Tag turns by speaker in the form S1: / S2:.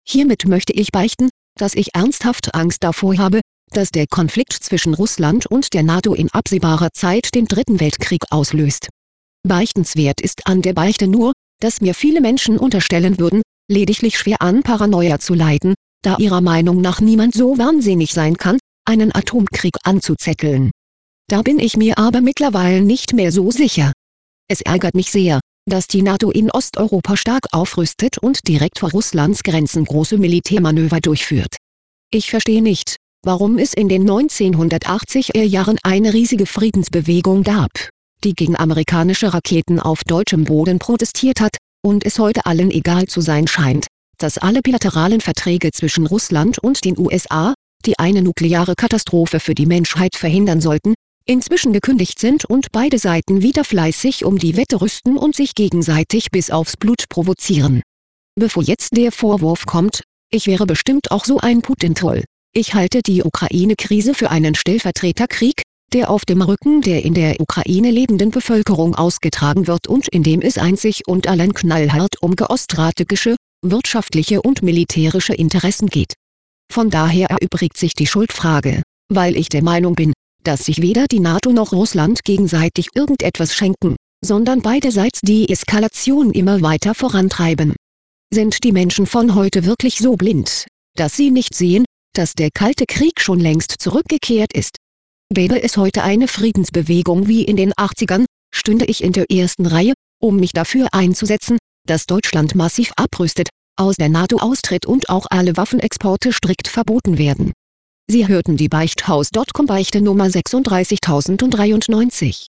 S1: Hiermit möchte ich beichten, dass ich ernsthaft Angst davor habe, dass der Konflikt zwischen Russland und der NATO in absehbarer Zeit den Dritten Weltkrieg auslöst. Beichtenswert ist an der Beichte nur, dass mir viele Menschen unterstellen würden, lediglich schwer an Paranoia zu leiden, da ihrer Meinung nach niemand so wahnsinnig sein kann, einen Atomkrieg anzuzetteln. Da bin ich mir aber mittlerweile nicht mehr so sicher. Es ärgert mich sehr, dass die NATO in Osteuropa stark aufrüstet und direkt vor Russlands Grenzen große Militärmanöver durchführt. Ich verstehe nicht, warum es in den 1980er Jahren eine riesige Friedensbewegung gab, die gegen amerikanische Raketen auf deutschem Boden protestiert hat, und es heute allen egal zu sein scheint, dass alle bilateralen Verträge zwischen Russland und den USA, die eine nukleare Katastrophe für die Menschheit verhindern sollten, inzwischen gekündigt sind und beide Seiten wieder fleißig um die Wette rüsten und sich gegenseitig bis aufs Blut provozieren. Bevor jetzt der Vorwurf kommt, ich wäre bestimmt auch so ein Putin-Troll. Ich halte die Ukraine-Krise für einen Stellvertreterkrieg, der auf dem Rücken der in der Ukraine lebenden Bevölkerung ausgetragen wird und in dem es einzig und allein knallhart um geostrategische, wirtschaftliche und militärische Interessen geht. Von daher erübrigt sich die Schuldfrage, weil ich der Meinung bin, dass sich weder die NATO noch Russland gegenseitig irgendetwas schenken, sondern beiderseits die Eskalation immer weiter vorantreiben. Sind die Menschen von heute wirklich so blind, dass sie nicht sehen, dass der Kalte Krieg schon längst zurückgekehrt ist? Gäbe es heute eine Friedensbewegung wie in den 80ern, stünde ich in der ersten Reihe, um mich dafür einzusetzen, dass Deutschland massiv abrüstet, aus der NATO austritt und auch alle Waffenexporte strikt verboten werden. Sie hörten die Beichthaus.com Beichte Nummer 36093.